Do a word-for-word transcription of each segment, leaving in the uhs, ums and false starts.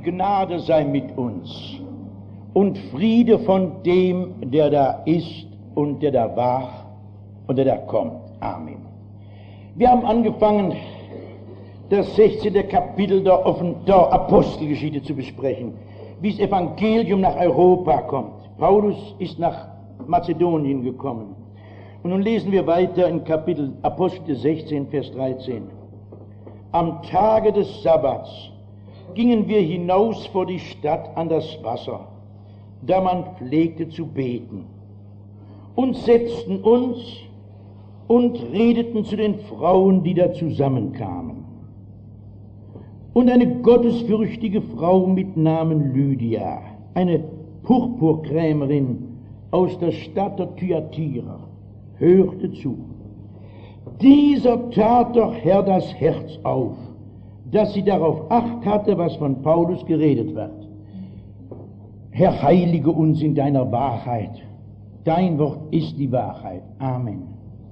Gnade sei mit uns und Friede von dem, der da ist und der da war und der da kommt. Amen. Wir haben angefangen, das sechzehnte Kapitel der, Offen der Apostelgeschichte zu besprechen, wie das Evangelium nach Europa kommt. Paulus ist nach Mazedonien gekommen. Und nun lesen wir weiter in Kapitel Apostel sechzehn, Vers dreizehn. Am Tage des Sabbats gingen wir hinaus vor die Stadt an das Wasser, da man pflegte zu beten, und setzten uns und redeten zu den Frauen, die da zusammenkamen. Und eine gottesfürchtige Frau mit Namen Lydia, eine Purpurkrämerin aus der Stadt der Thyatira, hörte zu. Dieser tat doch Herr das Herz auf, dass sie darauf Acht hatte, was von Paulus geredet wird. Herr, heilige uns in deiner Wahrheit. Dein Wort ist die Wahrheit. Amen.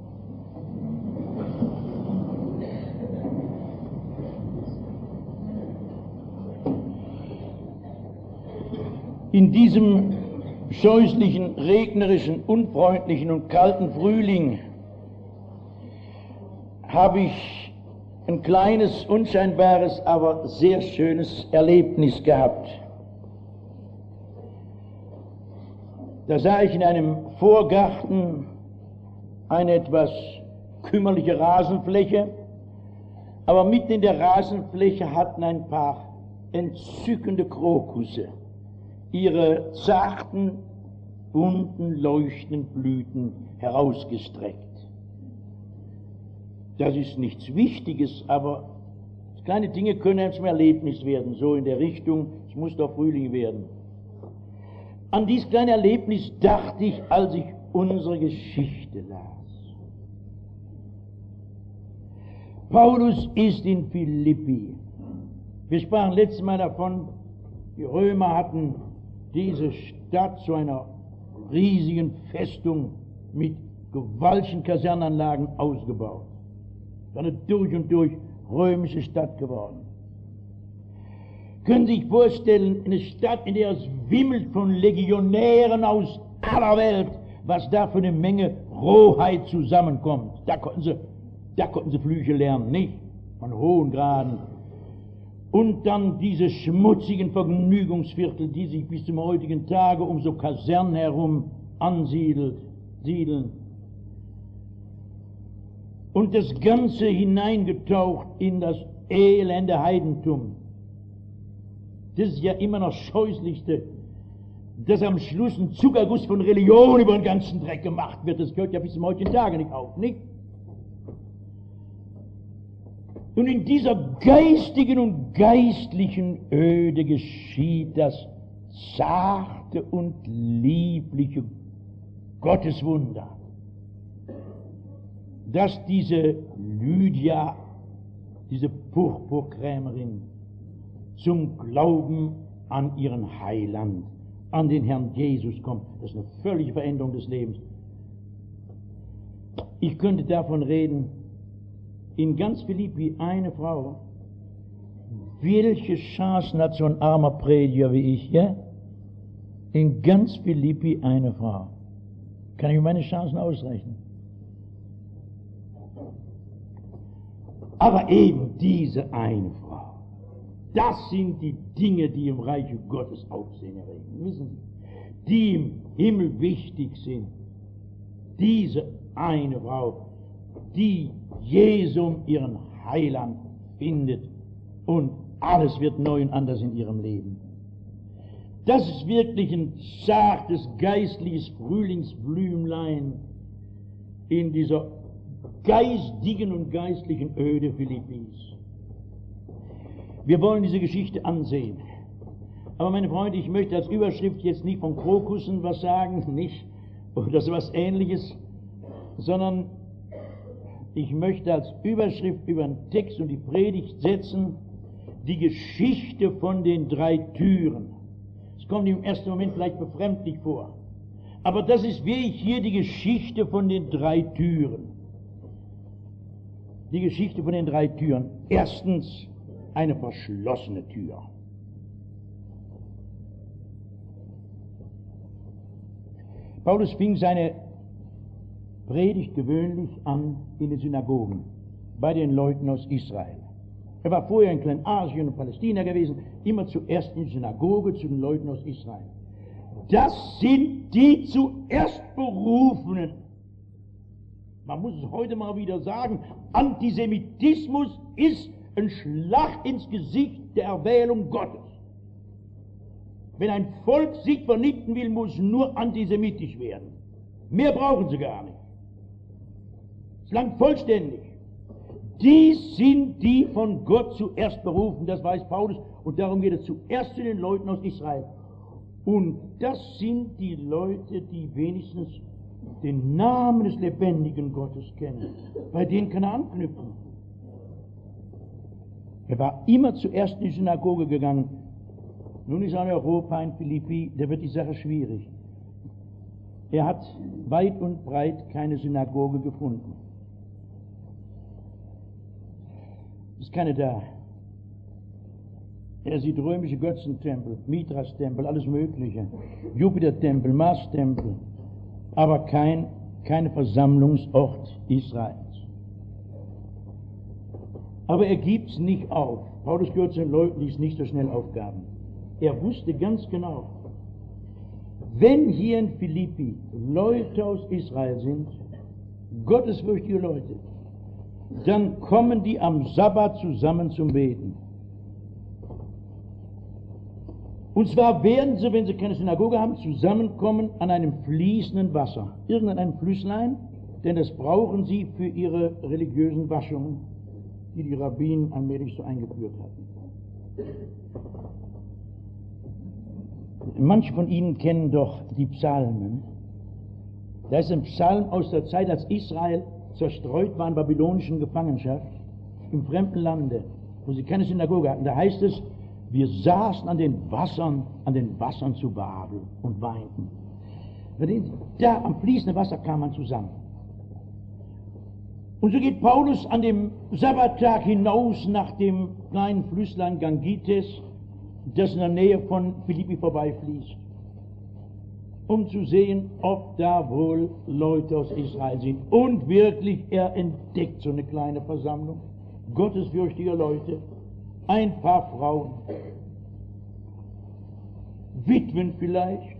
In diesem scheußlichen, regnerischen, unfreundlichen und kalten Frühling habe ich ein kleines, unscheinbares, aber sehr schönes Erlebnis gehabt. Da sah ich in einem Vorgarten eine etwas kümmerliche Rasenfläche, aber mitten in der Rasenfläche hatten ein paar entzückende Krokusse ihre zarten, bunten, leuchtenden Blüten herausgestreckt. Das ist nichts Wichtiges, aber kleine Dinge können zum Erlebnis werden, so in der Richtung, es muss doch Frühling werden. An dieses kleine Erlebnis dachte ich, als ich unsere Geschichte las. Paulus ist in Philippi. Wir sprachen letztes Mal davon, die Römer hatten diese Stadt zu einer riesigen Festung mit gewaltigen Kasernenanlagen ausgebaut. Eine durch und durch römische Stadt geworden. Können Sie sich vorstellen, eine Stadt, in der es wimmelt von Legionären aus aller Welt, was da für eine Menge Rohheit zusammenkommt. Da konnten sie, da konnten sie Flüche lernen, nicht? Von hohen Graden. Und dann diese schmutzigen Vergnügungsviertel, die sich bis zum heutigen Tage um so Kasernen herum ansiedeln. Und das Ganze hineingetaucht in das elende Heidentum. Das ist ja immer noch Scheußlichste, dass am Schluss ein Zuckerguss von Religion über den ganzen Dreck gemacht wird. Das gehört ja bis zum heutigen Tage nicht auf, nicht? Und in dieser geistigen und geistlichen Öde geschieht das zarte und liebliche Gotteswunder, dass diese Lydia, diese Purpurkrämerin, zum Glauben an ihren Heiland, an den Herrn Jesus kommt. Das ist eine völlige Veränderung des Lebens. Ich könnte davon reden, in ganz Philippi eine Frau. Welche Chancen hat so ein armer Prediger wie ich, ja? In ganz Philippi eine Frau. Kann ich meine Chancen ausrechnen? Aber eben diese eine Frau. Das sind die Dinge, die im Reiche Gottes Aufsehen erregen. Wissen Sie? Die im Himmel wichtig sind. Diese eine Frau, die Jesum ihren Heiland findet und alles wird neu und anders in ihrem Leben. Das ist wirklich ein zartes, geistliches Frühlingsblümlein in dieser geistigen und geistlichen Öde Philippis. Wir wollen diese Geschichte ansehen. Aber meine Freunde, ich möchte als Überschrift jetzt nicht von Krokussen was sagen, nicht, oder so was Ähnliches, sondern ich möchte als Überschrift über den Text und die Predigt setzen, die Geschichte von den drei Türen. Es kommt im ersten Moment vielleicht befremdlich vor. Aber das ist wirklich hier die Geschichte von den drei Türen. Die Geschichte von den drei Türen. Erstens eine verschlossene Tür. Paulus fing seine Predigt gewöhnlich an in den Synagogen, bei den Leuten aus Israel. Er war vorher in Kleinasien und Palästina gewesen, immer zuerst in der Synagoge zu den Leuten aus Israel. Das sind die zuerst Berufenen. Man muss es heute mal wieder sagen, Antisemitismus ist ein Schlag ins Gesicht der Erwählung Gottes. Wenn ein Volk sich vernichten will, muss nur antisemitisch werden. Mehr brauchen sie gar nicht. Es langt vollständig. Die sind die von Gott zuerst berufen, das weiß Paulus, und darum geht es zuerst zu den Leuten aus Israel. Und das sind die Leute, die wenigstens den Namen des lebendigen Gottes kennen. Bei denen kann er anknüpfen. Er war immer zuerst in die Synagoge gegangen. Nun ist er in Europa, in Philippi, da wird die Sache schwierig. Er hat weit und breit keine Synagoge gefunden. Ist keine da. Er sieht römische Götzentempel, Mithras-Tempel, alles Mögliche, Jupiter-Tempel, Mars-Tempel, aber kein, kein Versammlungsort Israels. Aber er gibt es nicht auf. Paulus gehört zu den Leuten, die es nicht so schnell aufgaben. Er wusste ganz genau, wenn hier in Philippi Leute aus Israel sind, gottesfürchtige Leute, dann kommen die am Sabbat zusammen zum Beten. Und zwar werden sie, wenn sie keine Synagoge haben, zusammenkommen an einem fließenden Wasser, irgendeinem Flüsslein, denn das brauchen sie für ihre religiösen Waschungen, die die Rabbinen allmählich so eingeführt hatten. Manche von Ihnen kennen doch die Psalmen. Da ist ein Psalm aus der Zeit, als Israel zerstreut war in babylonischen Gefangenschaft, im fremden Lande, wo sie keine Synagoge hatten. Da heißt es, wir saßen an den Wassern, an den Wassern zu Babel und weinten. Da am fließenden Wasser kam man zusammen. Und so geht Paulus an dem Sabbattag hinaus nach dem kleinen Flüsslein Gangites, das in der Nähe von Philippi vorbeifließt, um zu sehen, ob da wohl Leute aus Israel sind. Und wirklich, er entdeckt so eine kleine Versammlung gottesfürchtiger Leute, ein paar Frauen, Witwen vielleicht,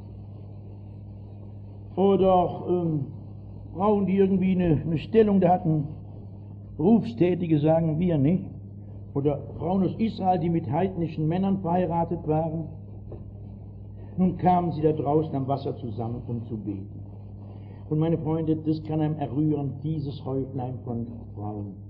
oder auch ähm, Frauen, die irgendwie eine, eine Stellung da hatten, Berufstätige, sagen wir nicht, oder Frauen aus Israel, die mit heidnischen Männern verheiratet waren. Nun kamen sie da draußen am Wasser zusammen, um zu beten. Und meine Freunde, das kann einem errühren, dieses Häuflein von Frauen.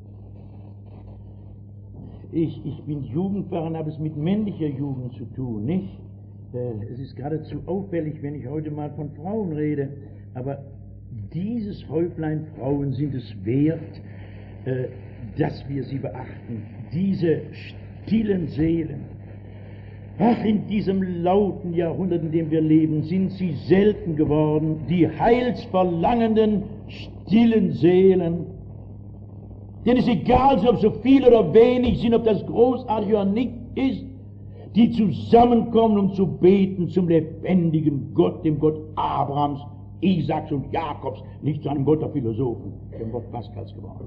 Ich, ich bin Jugendpfarrer und habe es mit männlicher Jugend zu tun, nicht? Äh, es ist geradezu auffällig, wenn ich heute mal von Frauen rede, aber dieses Häuflein Frauen sind es wert, äh, dass wir sie beachten. Diese stillen Seelen. Ach, in diesem lauten Jahrhundert, in dem wir leben, sind sie selten geworden, die heilsverlangenden, stillen Seelen. Denn es ist egal, ob so viel oder wenig sind, ob das großartig oder nicht ist, die zusammenkommen, um zu beten zum lebendigen Gott, dem Gott Abrahams, Isaaks und Jakobs, nicht zu einem Gott der Philosophen, dem Gott Paskals geworden.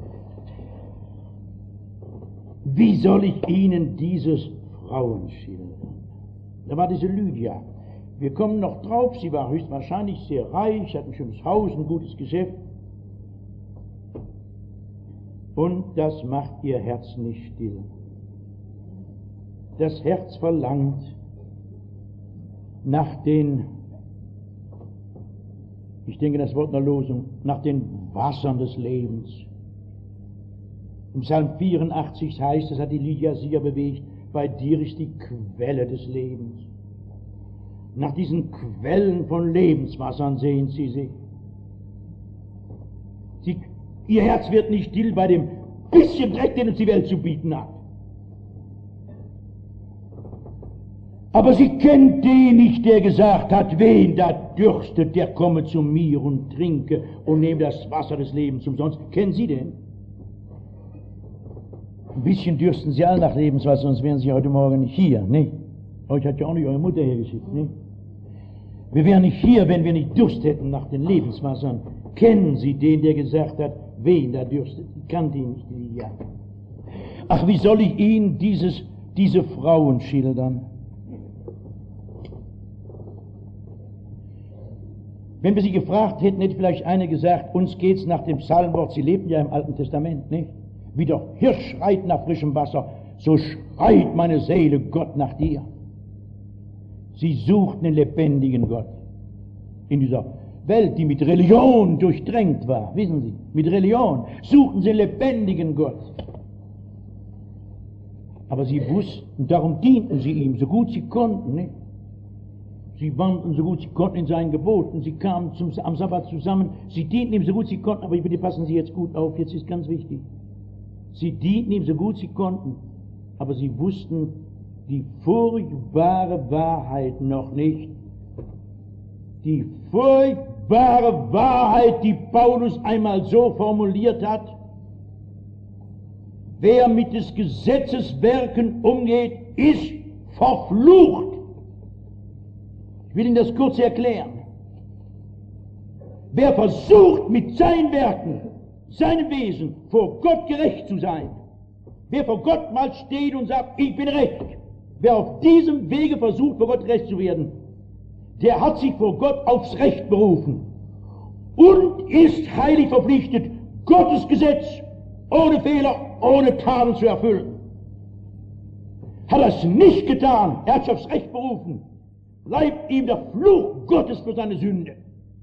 Wie soll ich Ihnen dieses Frauen schildern? Da war diese Lydia. Wir kommen noch drauf, sie war höchstwahrscheinlich sehr reich, hat ein schönes Haus, ein gutes Geschäft. Und das macht ihr Herz nicht still. Das Herz verlangt nach den, ich denke das Wort der Losung, nach den Wassern des Lebens. Im Psalm vierundachtzig heißt es, hat die Lydia sich ja bewegt, bei dir ist die Quelle des Lebens. Nach diesen Quellen von Lebenswassern sehnt sie sich. Sie Ihr Herz wird nicht still bei dem bisschen Dreck, den uns die Welt zu bieten hat. Aber sie kennt den nicht, der gesagt hat, wen da dürstet, der komme zu mir und trinke und nehme das Wasser des Lebens umsonst. Kennen Sie den? Ein bisschen dürsten Sie alle nach Lebenswasser, sonst wären Sie heute Morgen nicht hier, nicht? Euch hat ja auch nicht eure Mutter hergeschickt, nicht? Wir wären nicht hier, wenn wir nicht Durst hätten nach den Lebenswassern. Kennen Sie den, der gesagt hat, wen da dürstet? Ich kannte ihn nicht, Lydia. Ach, wie soll ich Ihnen dieses, diese Frauen schildern? Wenn wir sie gefragt hätten, hätte vielleicht eine gesagt, uns geht's nach dem Psalmwort, sie lebten ja im Alten Testament, nicht? Wie der Hirsch schreit nach frischem Wasser, so schreit meine Seele Gott nach dir. Sie suchten den lebendigen Gott in dieser Welt, die mit Religion durchdrängt war, wissen Sie, mit Religion suchten sie den lebendigen Gott. Aber sie wussten, darum dienten sie ihm, so gut sie konnten, nicht? Sie wandelten so gut sie konnten in seinen Geboten, sie kamen zum, am Sabbat zusammen, sie dienten ihm so gut sie konnten, aber bitte passen Sie jetzt gut auf, jetzt ist ganz wichtig. Sie dienten ihm so gut sie konnten, aber sie wussten die furchtbare Wahrheit noch nicht. Die furchtbare Wahrheit, die Paulus einmal so formuliert hat: Wer mit des Gesetzes Werken umgeht, ist verflucht. Ich will Ihnen das kurz erklären. Wer versucht, mit seinen Werken, seinem Wesen vor Gott gerecht zu sein, wer vor Gott mal steht und sagt, ich bin recht, wer auf diesem Wege versucht, vor Gott gerecht zu werden, der hat sich vor Gott aufs Recht berufen und ist heilig verpflichtet, Gottes Gesetz ohne Fehler, ohne Tadel zu erfüllen. Hat er es nicht getan, er hat sich aufs Recht berufen, bleibt ihm der Fluch Gottes für seine Sünde.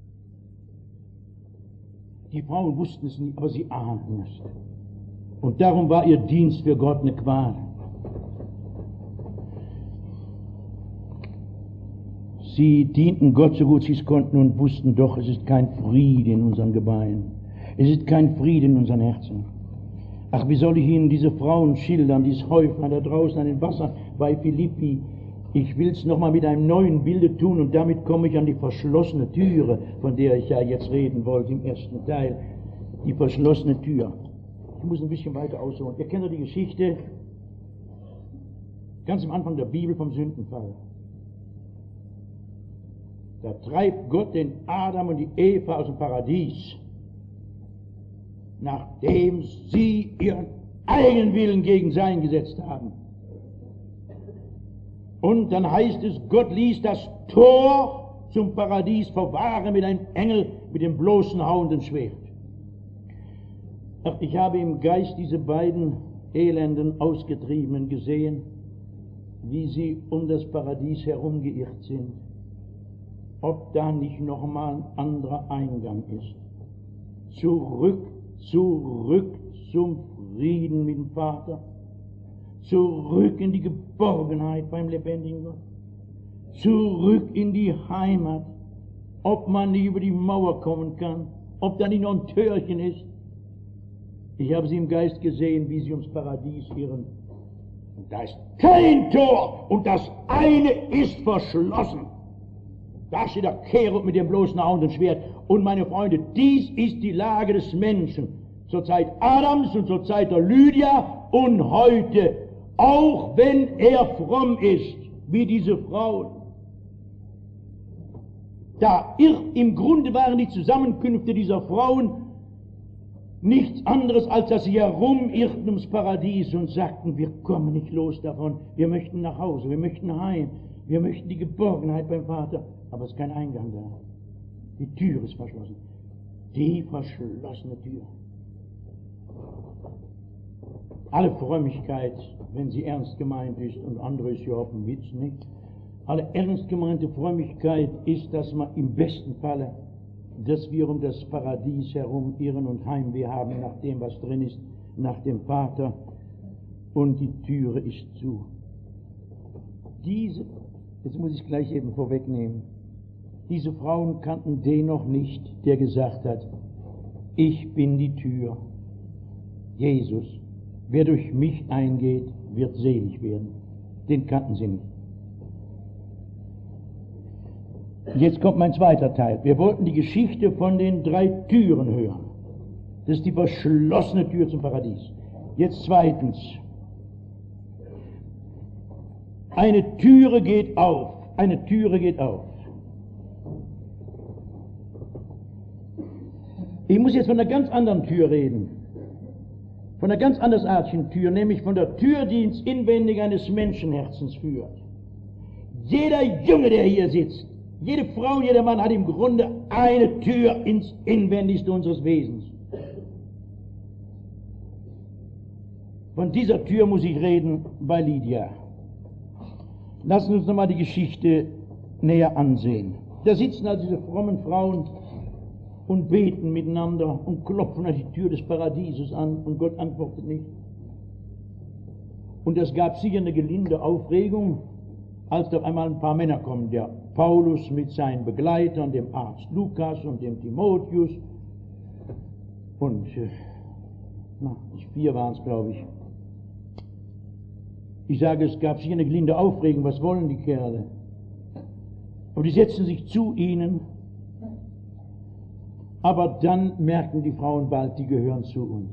Die Frauen wussten es nie, aber sie ahnten es. Und darum war ihr Dienst für Gott eine Qual. Sie dienten Gott so gut sie es konnten und wussten doch, es ist kein Friede in unseren Gebeinen. Es ist kein Friede in unseren Herzen. Ach, wie soll ich Ihnen diese Frauen schildern, dieses Häuflein da draußen an den Wasser bei Philippi? Ich will es nochmal mit einem neuen Bilde tun und damit komme ich an die verschlossene Türe, von der ich ja jetzt reden wollte im ersten Teil. Die verschlossene Tür. Ich muss ein bisschen weiter ausholen. Ihr kennt ja die Geschichte ganz am Anfang der Bibel vom Sündenfall. Da treibt Gott den Adam und die Eva aus dem Paradies, nachdem sie ihren eigenen Willen gegen sein gesetzt haben. Und dann heißt es, Gott ließ das Tor zum Paradies verwahren mit einem Engel mit dem bloßen hauenden Schwert. Ach, ich habe im Geist diese beiden elenden Ausgetriebenen gesehen, wie sie um das Paradies herumgeirrt sind. Ob da nicht nochmal ein anderer Eingang ist. Zurück, zurück zum Frieden mit dem Vater. Zurück in die Geborgenheit beim lebendigen Gott. Zurück in die Heimat. Ob man nicht über die Mauer kommen kann. Ob da nicht noch ein Türchen ist. Ich habe sie im Geist gesehen, wie sie ums Paradies irren. Und da ist kein Tor. Und das eine ist verschlossen. Da steht der Cherub mit dem bloßen hauenden Schwert. Und meine Freunde, dies ist die Lage des Menschen. Zur Zeit Adams und zur Zeit der Lydia und heute. Auch wenn er fromm ist, wie diese Frauen. Da irrt, im Grunde waren die Zusammenkünfte dieser Frauen nichts anderes, als dass sie herumirrten ums Paradies und sagten, wir kommen nicht los davon, wir möchten nach Hause, wir möchten heim, wir möchten die Geborgenheit beim Vater. Aber es ist kein Eingang da. Die Tür ist verschlossen. Die verschlossene Tür. Alle Frömmigkeit, wenn sie ernst gemeint ist, und andere ist ja auch ein Witz, nicht? Alle ernst gemeinte Frömmigkeit ist, dass man im besten Falle, dass wir um das Paradies herum irren und Heimweh haben nach dem, was drin ist, nach dem Vater, und die Türe ist zu. Diese, jetzt muss ich gleich eben vorwegnehmen, diese Frauen kannten den noch nicht, der gesagt hat, ich bin die Tür, Jesus. Wer durch mich eingeht, wird selig werden. Den kannten sie nicht. Jetzt kommt mein zweiter Teil. Wir wollten die Geschichte von den drei Türen hören. Das ist die verschlossene Tür zum Paradies. Jetzt zweitens. Eine Türe geht auf. Eine Türe geht auf. muss jetzt von einer ganz anderen Tür reden. Von einer ganz andersartigen Tür, nämlich von der Tür, die ins Inwendige eines Menschenherzens führt. Jeder Junge, der hier sitzt, jede Frau, jeder Mann hat im Grunde eine Tür ins Inwendigste unseres Wesens. Von dieser Tür muss ich reden bei Lydia. Lassen Sie uns nochmal die Geschichte näher ansehen. Da sitzen also diese frommen Frauen und beten miteinander und klopfen an die Tür des Paradieses an und Gott antwortet nicht. Und es gab sicher eine gelinde Aufregung, als auf einmal ein paar Männer kommen, der Paulus mit seinen Begleitern, dem Arzt Lukas und dem Timotheus und äh, na, vier waren es, glaube ich. Ich sage, es gab sicher eine gelinde Aufregung, was wollen die Kerle? Aber die setzen sich zu ihnen, aber dann merken die Frauen bald, die gehören zu uns.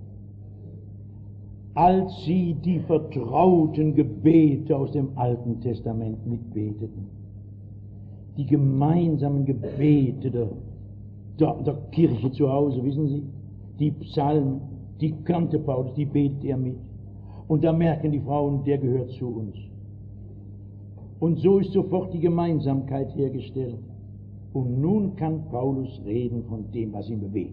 Als sie die vertrauten Gebete aus dem Alten Testament mitbeteten, die gemeinsamen Gebete der, der, der Kirche zu Hause, wissen Sie, die Psalmen, die kannte Paulus, die betet er mit. Und da merken die Frauen, der gehört zu uns. Und so ist sofort die Gemeinsamkeit hergestellt. Und nun kann Paulus reden von dem, was ihn bewegt.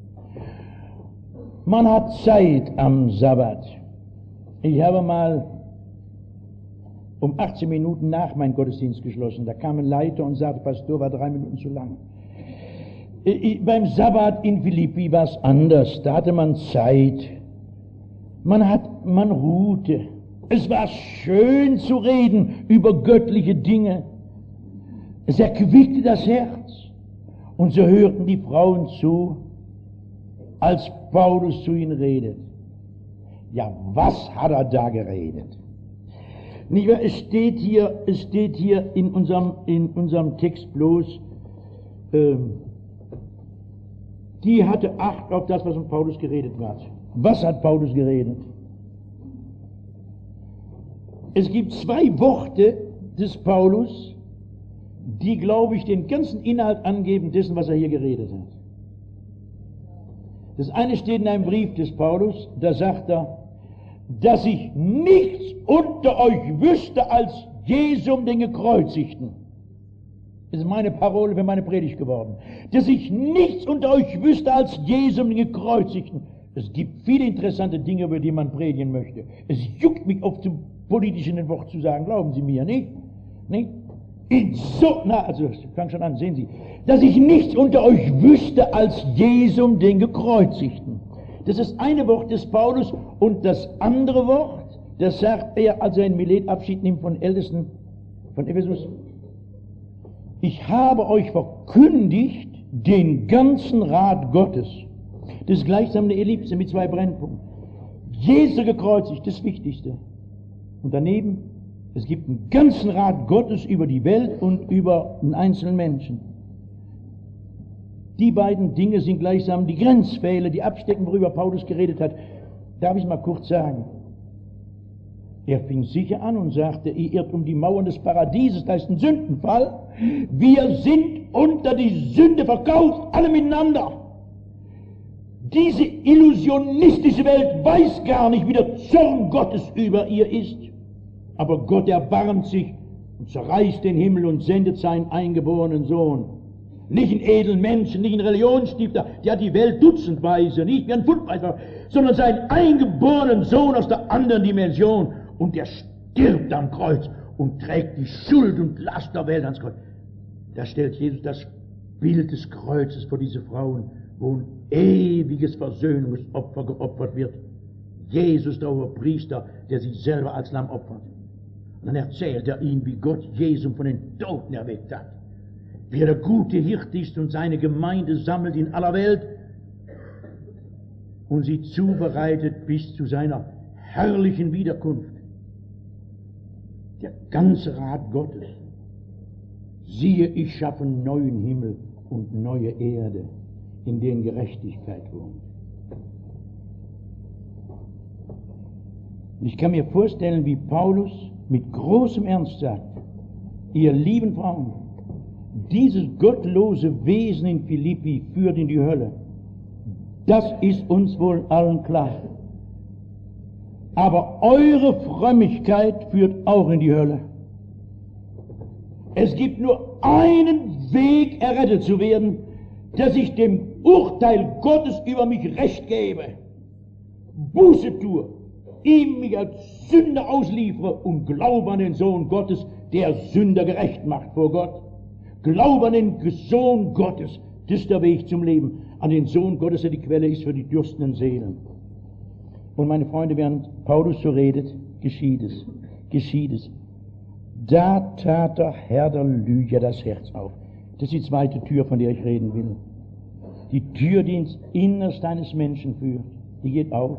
Man hat Zeit am Sabbat. Ich habe mal um achtzehn Minuten nach meinen Gottesdienst geschlossen. Da kam ein Leiter und sagte, Pastor, war drei Minuten zu lang. Ich, beim Sabbat in Philippi war es anders. Da hatte man Zeit. Man hat, man ruhte. Es war schön zu reden über göttliche Dinge. Es erquickte das Herz. Und so hörten die Frauen zu, als Paulus zu ihnen redet. Ja, was hat er da geredet? Nicht wahr? Es steht hier, es steht hier in unserem, in unserem Text bloß, ähm, die hatte Acht auf das, was von Paulus geredet wird. Was hat Paulus geredet? Es gibt zwei Worte des Paulus, die, glaube ich, den ganzen Inhalt angeben dessen, was er hier geredet hat. Das eine steht in einem Brief des Paulus, da sagt er, dass ich nichts unter euch wüsste als Jesum den Gekreuzigten. Das ist meine Parole für meine Predigt geworden. Dass ich nichts unter euch wüsste als Jesum den Gekreuzigten. Es gibt viele interessante Dinge, über die man predigen möchte. Es juckt mich oft zum politischen Wort zu sagen, glauben Sie mir, nicht? Nicht? In so, na, also, ich fange schon an, sehen Sie, dass ich nichts unter euch wüsste als Jesum den Gekreuzigten. Das ist eine Wort des Paulus und das andere Wort, das sagt er, als er in Milet Abschied nimmt von Ältesten von Ephesus. Ich habe euch verkündigt den ganzen Rat Gottes. Das ist gleichsam eine Ellipse mit zwei Brennpunkten. Jesus gekreuzigt, das Wichtigste. Und daneben, es gibt einen ganzen Rat Gottes über die Welt und über den einzelnen Menschen. Die beiden Dinge sind gleichsam die Grenzpfähle, die abstecken, worüber Paulus geredet hat. Darf ich mal kurz sagen? Er fing sicher an und sagte, ihr irrt um die Mauern des Paradieses, da ist ein Sündenfall. Wir sind unter die Sünde verkauft, alle miteinander. Diese illusionistische Welt weiß gar nicht, wie der Zorn Gottes über ihr ist. Aber Gott erbarmt sich und zerreißt den Himmel und sendet seinen eingeborenen Sohn. Nicht einen edlen Menschen, nicht einen Religionsstifter, der hat die Welt dutzendweise, nicht wie ein Fundbeitrag, sondern seinen eingeborenen Sohn aus der anderen Dimension. Und der stirbt am Kreuz und trägt die Schuld und Last der Welt ans Kreuz. Da stellt Jesus das Bild des Kreuzes vor diese Frauen, wo ein ewiges Versöhnungsopfer geopfert wird. Jesus, der Oberpriester, der sich selber als Lamm opfert. Und dann erzählt er ihnen, wie Gott Jesus von den Toten erweckt hat. Wie er der gute Hirte ist und seine Gemeinde sammelt in aller Welt und sie zubereitet bis zu seiner herrlichen Wiederkunft. Der ganze Rat Gottes. Siehe, ich schaffe neuen Himmel und neue Erde, in denen Gerechtigkeit wohnt. Ich kann mir vorstellen, wie Paulus mit großem Ernst sagt, ihr lieben Frauen, dieses gottlose Wesen in Philippi führt in die Hölle. Das ist uns wohl allen klar. Aber eure Frömmigkeit führt auch in die Hölle. Es gibt nur einen Weg, errettet zu werden, dass ich dem Urteil Gottes über mich Recht gebe, Buße tue, ihm mich als Sünder ausliefere und glaube an den Sohn Gottes, der Sünder gerecht macht vor Gott. Glaube an den Sohn Gottes, das ist der Weg zum Leben. An den Sohn Gottes, der die Quelle ist für die dürstenden Seelen. Und meine Freunde, während Paulus so redet, geschieht es, geschieht es. Da tat der Herr der Lydia das Herz auf. Das ist die zweite Tür, von der ich reden will. Die Tür, die ins Innerste eines Menschen führt, die geht auf.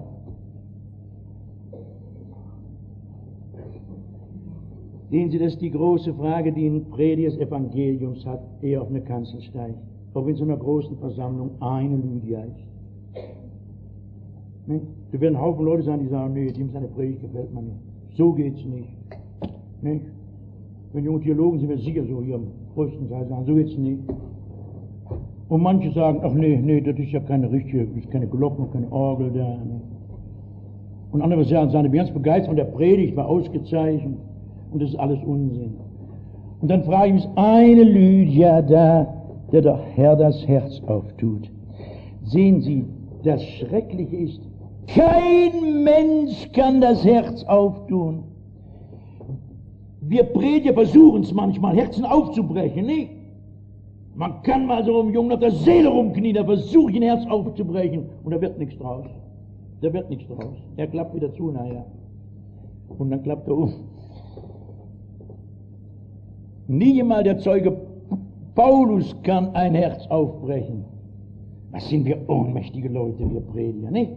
Sehen Sie, das ist die große Frage, die ein Prediger des Evangeliums hat, eher auf eine Kanzel steigt. Ob in so einer großen Versammlung eine Lydia ist. Ne? Da werden ein Haufen Leute sein, die sagen, nee, dem seine Predigt gefällt mir nicht. So geht's nicht. Ne? Wenn junge Theologen sind wir sicher so hier am größten Teil sagen, so geht's nicht. Und manche sagen, ach nee, nee, das ist ja keine richtige, das ist keine Glocken, keine Orgel da. Ne? Und andere sagen, seine ganz begeistert von der Predigt war ausgezeichnet. Und das ist alles Unsinn. Und dann frage ich mich, ist eine Lydia da, der der Herr das Herz auftut. Sehen Sie, das Schreckliche ist, kein Mensch kann das Herz auftun. Wir Prediger versuchen es manchmal, Herzen aufzubrechen, nicht? Man kann mal so einem Jungen auf der Seele rumknien, da versuche ich ein Herz aufzubrechen und da wird nichts draus. Da wird nichts draus. Er klappt wieder zu nachher. Und dann klappt er um. Nie einmal der Zeuge Paulus kann ein Herz aufbrechen. Was sind wir ohnmächtige Leute, wir Prediger, nicht?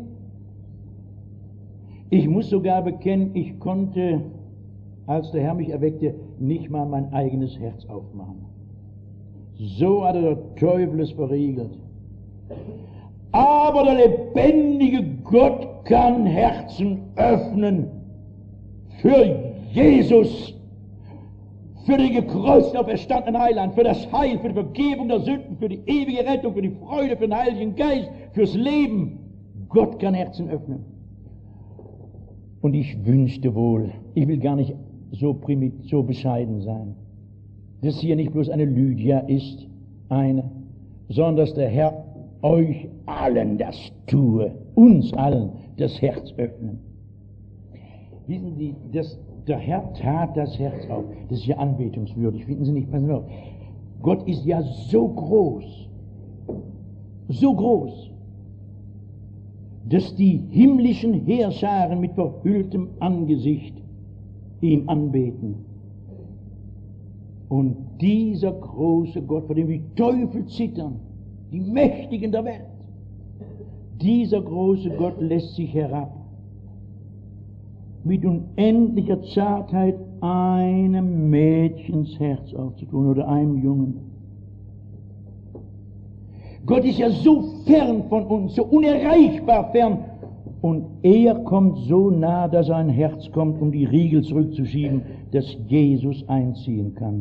Ich muss sogar bekennen, ich konnte, als der Herr mich erweckte, nicht mal mein eigenes Herz aufmachen. So hatte der Teufel es verriegelt. Aber der lebendige Gott kann Herzen öffnen für Jesus, für den gekreuzten, auferstandenen Heiland, für das Heil, für die Vergebung der Sünden, für die ewige Rettung, für die Freude, für den Heiligen Geist, fürs Leben. Gott kann Herzen öffnen. Und ich wünschte wohl, ich will gar nicht so primitiv, so bescheiden sein, dass hier nicht bloß eine Lydia ist, eine, sondern dass der Herr euch allen das tue, uns allen das Herz öffnen. Wissen Sie, das der Herr tat das Herz auf. Das ist ja anbetungswürdig, finden Sie nicht? Passen Sie auf. Gott ist ja so groß, so groß, dass die himmlischen Heerscharen mit verhülltem Angesicht ihn anbeten. Und dieser große Gott, vor dem die Teufel zittern, die Mächtigen der Welt, dieser große Gott lässt sich herab, mit unendlicher Zartheit einem Mädchens Herz aufzutun oder einem Jungen. Gott ist ja so fern von uns, so unerreichbar fern. Und er kommt so nah, dass ein Herz kommt, um die Riegel zurückzuschieben, dass Jesus einziehen kann.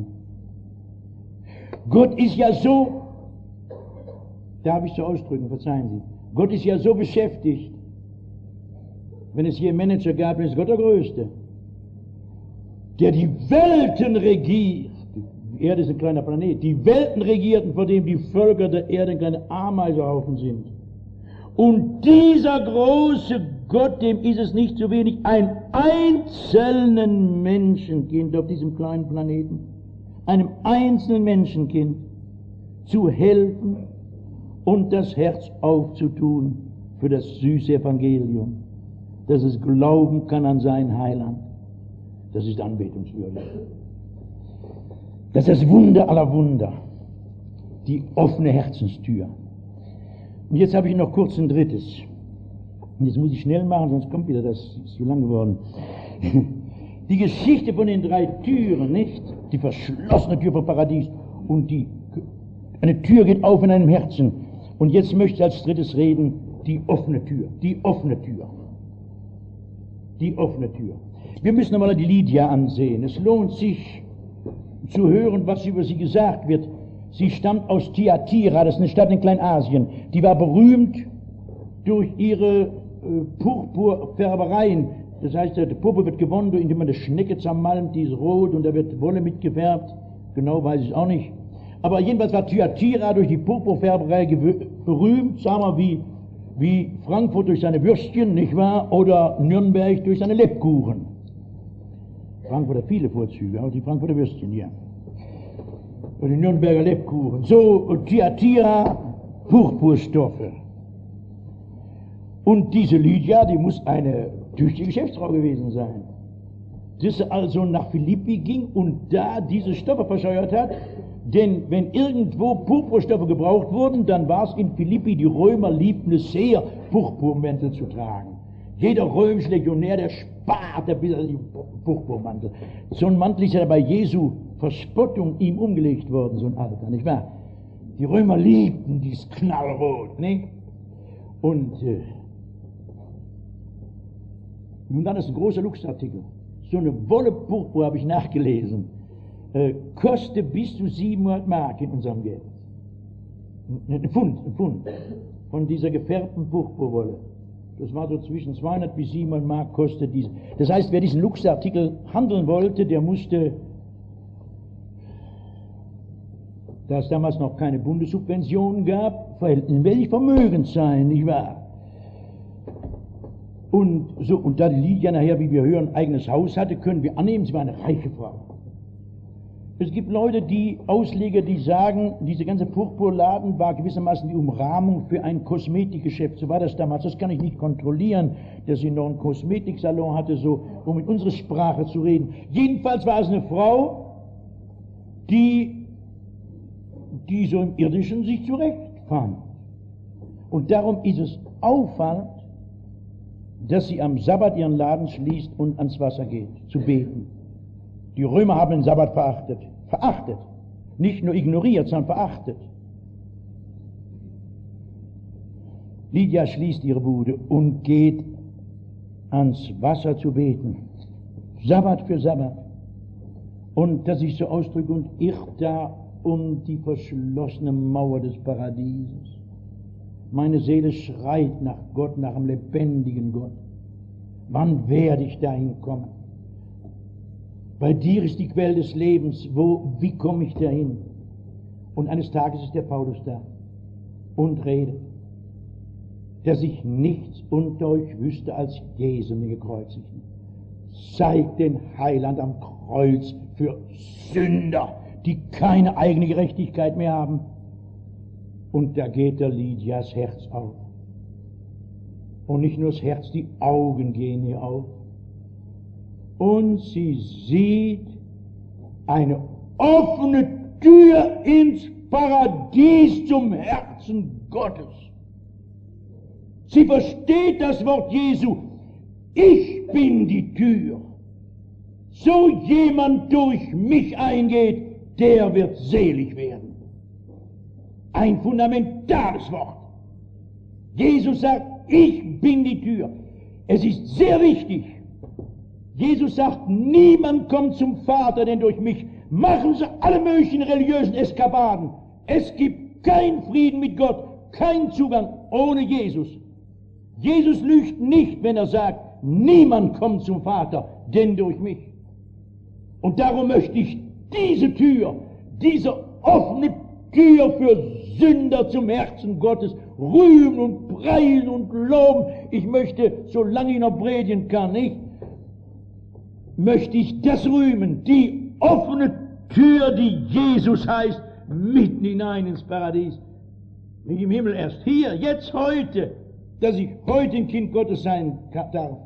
Gott ist ja so, darf ich so ausdrücken, verzeihen Sie, Gott ist ja so beschäftigt. Wenn es hier einen Manager gab, dann ist Gott der Größte, der die Welten regiert. Die Erde ist ein kleiner Planet. Die Welten regierten, vor dem die Völker der Erde ein kleiner Ameisehaufen sind. Und dieser große Gott, dem ist es nicht zu wenig, ein einzelnen Menschenkind auf diesem kleinen Planeten, einem einzelnen Menschenkind zu helfen und das Herz aufzutun für das süße Evangelium, dass es glauben kann an seinen Heiland. Das ist anbetungswürdig. Das ist das Wunder aller Wunder, die offene Herzenstür. Und jetzt habe ich noch kurz ein drittes. Und jetzt muss ich schnell machen, sonst kommt wieder, das ist zu lang geworden. Die Geschichte von den drei Türen, nicht? Die verschlossene Tür vom Paradies und die, eine Tür geht auf in einem Herzen. Und jetzt möchte ich als drittes reden, die offene Tür, die offene Tür. Die offene Tür. Wir müssen einmal die Lydia ansehen. Es lohnt sich zu hören, was über sie gesagt wird. Sie stammt aus Thyatira, das ist eine Stadt in Kleinasien. Die war berühmt durch ihre äh, Purpurfärbereien. Das heißt, die Puppe wird gewonnen, indem man eine Schnecke zermalmt, die ist rot und da wird Wolle mitgefärbt. Genau weiß ich auch nicht. Aber jedenfalls war Thyatira durch die Purpurfärberei berühmt, sagen wir, wie, wie Frankfurt durch seine Würstchen, nicht wahr? Oder Nürnberg durch seine Lebkuchen. Frankfurt hat viele Vorzüge, auch die Frankfurter Würstchen hier. Und die Nürnberger Lebkuchen. So, Thyatira, Purpurstoffe. Und diese Lydia, die muss eine tüchtige Geschäftsfrau gewesen sein. Dass sie also nach Philippi ging und da diese Stoffe verscheuert hat. Denn wenn irgendwo Purpurstoffe gebraucht wurden, dann war es in Philippi, die Römer liebten es sehr, Purpurmäntel zu tragen. Jeder römische Legionär, der sparte bis an die Purpurmantel. So ein Mantel ist ja bei Jesu Verspottung ihm umgelegt worden, so ein alter, nicht wahr? Die Römer liebten dieses Knallrot, nicht? Und äh, nun dann ist ein großer Luxusartikel. So eine Wolle Purpur, habe ich nachgelesen, äh, kostet bis zu siebenhundert Mark in unserem Geld. Ein Pfund, ein Pfund von dieser gefärbten Purpurwolle. Das war so zwischen zweihundert bis siebenhundert Mark kostet diese. Das heißt, wer diesen Luxusartikel handeln wollte, der musste, da es damals noch keine Bundessubventionen gab, verhältnismäßig vermögend sein, nicht wahr? Und, so, und da die Lydia nachher, wie wir hören, ein eigenes Haus hatte, können wir annehmen, sie war eine reiche Frau. Es gibt Leute, die Ausleger, die sagen, diese ganze Purpurladen war gewissermaßen die Umrahmung für ein Kosmetikgeschäft. So war das damals. Das kann ich nicht kontrollieren, dass sie noch einen Kosmetiksalon hatte, so, um in unsere Sprache zu reden. Jedenfalls war es eine Frau, die, die so im Irdischen sich zurechtfand. Und darum ist es auffallend, dass sie am Sabbat ihren Laden schließt und ans Wasser geht, zu beten. Die Römer haben den Sabbat verachtet. Verachtet. Nicht nur ignoriert, sondern verachtet. Lydia schließt ihre Bude und geht ans Wasser zu beten. Sabbat für Sabbat. Und dass ich so ausdrücke, und irrt da um die verschlossene Mauer des Paradieses. Meine Seele schreit nach Gott, nach dem lebendigen Gott. Wann werde ich dahin kommen? Bei dir ist die Quelle des Lebens. Wo, wie komme ich dahin? Und eines Tages ist der Paulus da und redet, dass ich nichts unter euch wüsste als Jesu, den Gekreuzigten. Zeigt den Heiland am Kreuz für Sünder, die keine eigene Gerechtigkeit mehr haben. Und da geht der Lydias Herz auf. Und nicht nur das Herz, die Augen gehen ihr auf. Und sie sieht eine offene Tür ins Paradies zum Herzen Gottes. Sie versteht das Wort Jesu. Ich bin die Tür. So jemand durch mich eingeht, der wird selig werden. Ein fundamentales Wort. Jesus sagt, ich bin die Tür. Es ist sehr wichtig. Jesus sagt, niemand kommt zum Vater, denn durch mich. Machen Sie alle möglichen religiösen Eskapaden. Es gibt keinen Frieden mit Gott, keinen Zugang ohne Jesus. Jesus lügt nicht, wenn er sagt, niemand kommt zum Vater, denn durch mich. Und darum möchte ich diese Tür, diese offene Tür für Sünder zum Herzen Gottes rühmen und preisen und loben. Ich möchte, solange ich noch predigen kann, nicht, möchte ich das rühmen, die offene Tür, die Jesus heißt, mitten hinein ins Paradies. Nicht im Himmel erst, hier, jetzt, heute, dass ich heute ein Kind Gottes sein darf.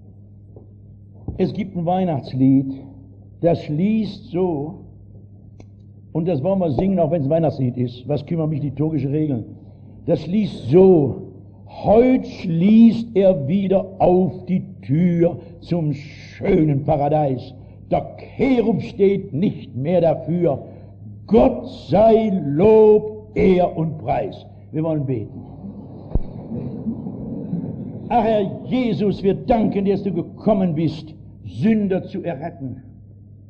Es gibt ein Weihnachtslied, das schließt so, und das wollen wir singen, auch wenn es ein Weihnachtslied ist. Was kümmern mich die liturgischen Regeln? Das schließt so: Heut schließt er wieder auf die Tür zum schönen Paradies. Der Cherub steht nicht mehr dafür. Gott sei Lob, Ehr und Preis. Wir wollen beten. Ach Herr Jesus, wir danken dir, dass du gekommen bist, Sünder zu erretten.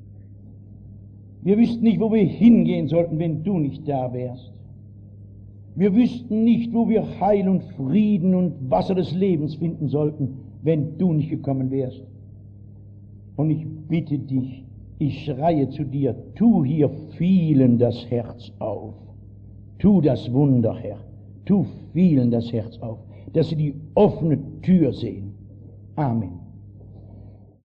Wir wüssten nicht, wo wir hingehen sollten, wenn du nicht da wärst. Wir wüssten nicht, wo wir Heil und Frieden und Wasser des Lebens finden sollten, wenn du nicht gekommen wärst. Und ich bitte dich, ich schreie zu dir, tu hier vielen das Herz auf. Tu das Wunder, Herr. Tu vielen das Herz auf, dass sie die offene Tür sehen. Amen.